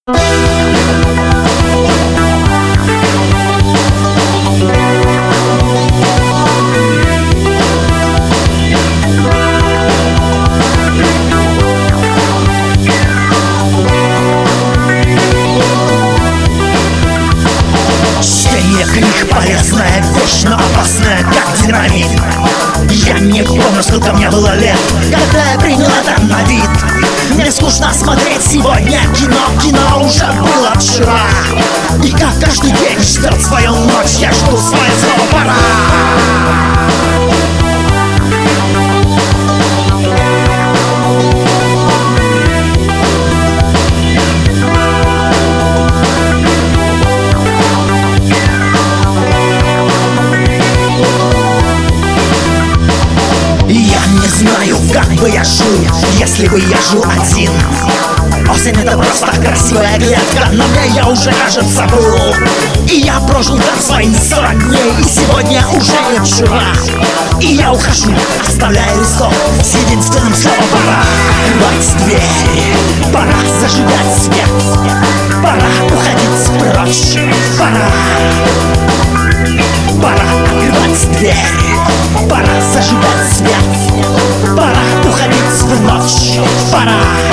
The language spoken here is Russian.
Книг полезная, вечно опасная, как динамит. Я не помню, сколько мне было лет, когда я принял это на вид. Мне скучно смотреть сегодня кино, кино уже было вчера. И как каждый день ждет свою ночь, я жду свою снова пора. Я не знаю, как бы я жил, если бы я жил один. Осень — это просто красивая клетка, но мне я уже, кажется, был. И я прожил там свои 40 дней, и сегодня уже не вчера. И я ухожу, оставляя листок с единственным словом «пора». Открывать двери, пора зажигать свет, пора уходить прочь, пора. Пора открывать двери, пора зажигать свет, пора уходить в ночь, пора.